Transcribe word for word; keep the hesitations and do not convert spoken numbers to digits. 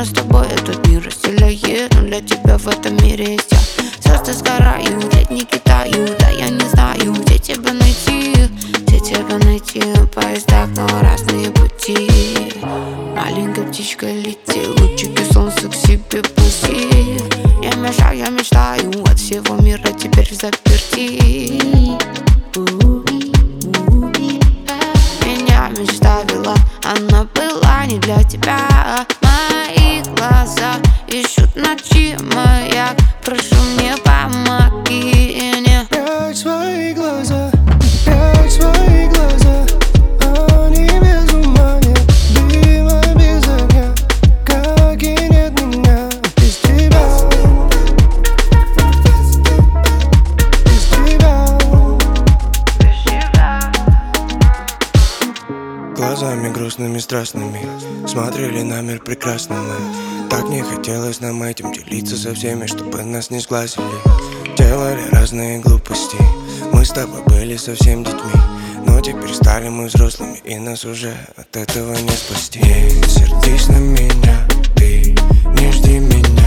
мы с тобой этот мир разделяет, но для тебя в этом мире есть я. Звезды сгорают, летники тают, да я не знаю, где тебя найти, где тебя найти. В поездах, но разные пути. Маленькая птичка лети, лучики солнца к себе пусти. Я мешаю, я мечтаю от всего мира теперь взаперти. Меня мечта вела, она была не для тебя. Мои глаза ищут ночи маяк, прошу, мне помоги мне. Прячь свои глаза, прячь свои глаза, они без ума, нет дыма без огня, как и нет меня без тебя, без тебя. Глазами грустными, страстными смотрели на мир прекрасно мы. Так не хотелось нам этим делиться со всеми, чтобы нас не сглазили. Делали разные глупости, мы с тобой были совсем детьми, но теперь стали мы взрослыми, и нас уже от этого не спасти. Не сердись на меня, ты не жди меня.